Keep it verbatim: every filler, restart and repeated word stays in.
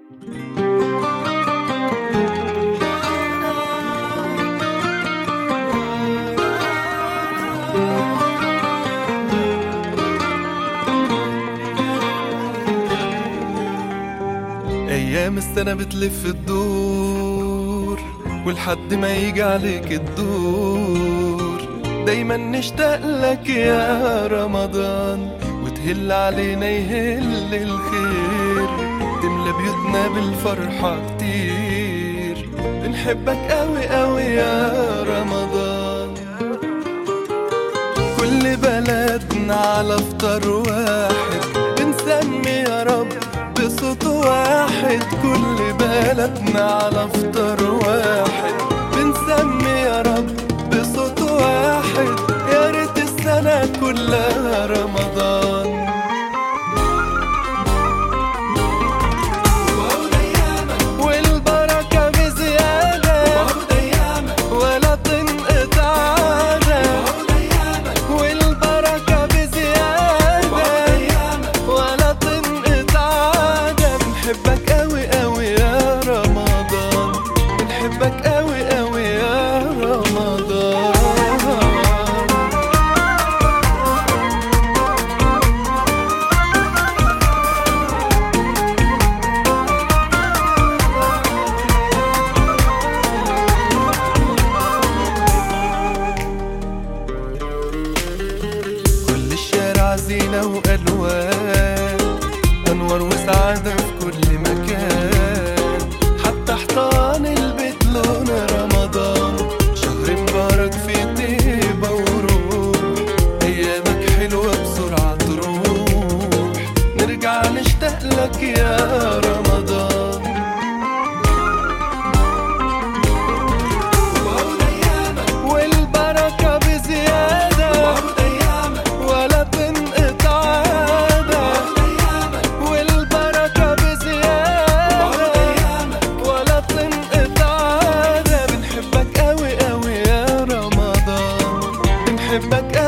أيام السنة بتلف الدور ولحد ما يجي عليك الدور دايما نشتاق لك يا رمضان، وتهل علينا يهل الخير، تملى بيوتنا بالفرحة كتير، بنحبك قوي قوي يا رمضان. كل بلدنا على فطار واحد بنسمي يا رب بصوت واحد، كل بلدنا على فطار واحد بنسمي يا رب بصوت واحد، يا ريت السنة كلها رمضان. والبركة بزيادة ولا تنقطع عادة، والبركة بزيادة ولا تنقطع عادة، بنحبك قوي قوي يا رمضان، بنحبك قوي قوي يا رمضان. كل الشارع زينة وألوان، أنوار وسعادة في كل مكان، حتى حيطان البيت لون رمضان، شهر مبارك فيه طيبة وروح، أيامك حلوة بسرعة تروح، نرجع نشتاق لك يا رمضان. والبركة بزيادة ولا تنقطع عادة، والبركة بزيادة ولا تنقطع عادة، بنحبك قوي قوي يا رمضان، بنحبك